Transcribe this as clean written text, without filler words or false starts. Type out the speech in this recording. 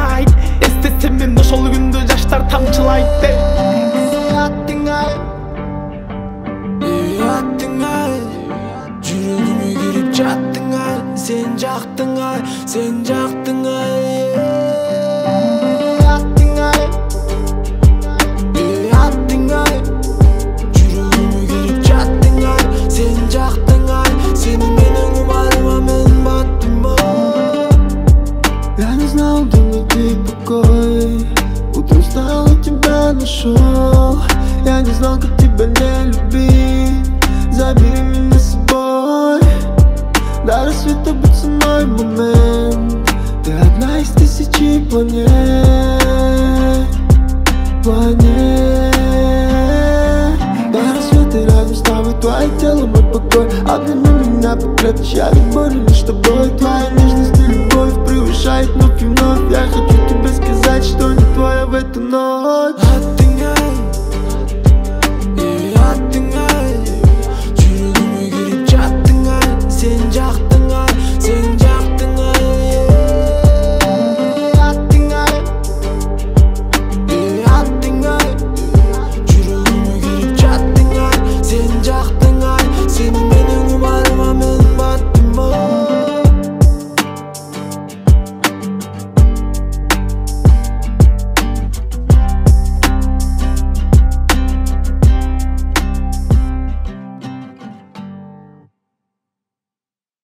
айтпайды. Естесем мен ошол күндө жаштар тамчылайт деп. Аттың-ай, аттың-ай, жүрөгүмө кирип жаттың-ай, сен жактың-ай, сен жактың-ай. Аттың-ай, аттың-ай, жүрөгүмө кирип жаттың-ай, сен жактың-ай, сени менен кумарыма мен баттым-ай. Я не знал, где найти покой, утром встал и тебя нашел. Я не знал, как тебя не любить, забери меня с собой. До рассвета будь со мной момент, ты одна из тысячи планет. До рассвета рядом с тобой, твое тело мой покой. Обними меня покрепче, я ведь борю лишь с тобой. Твоя нежность и любовь превышает вновь и вновь. Я хочу тебе сказать, что не твоя в эту ночь.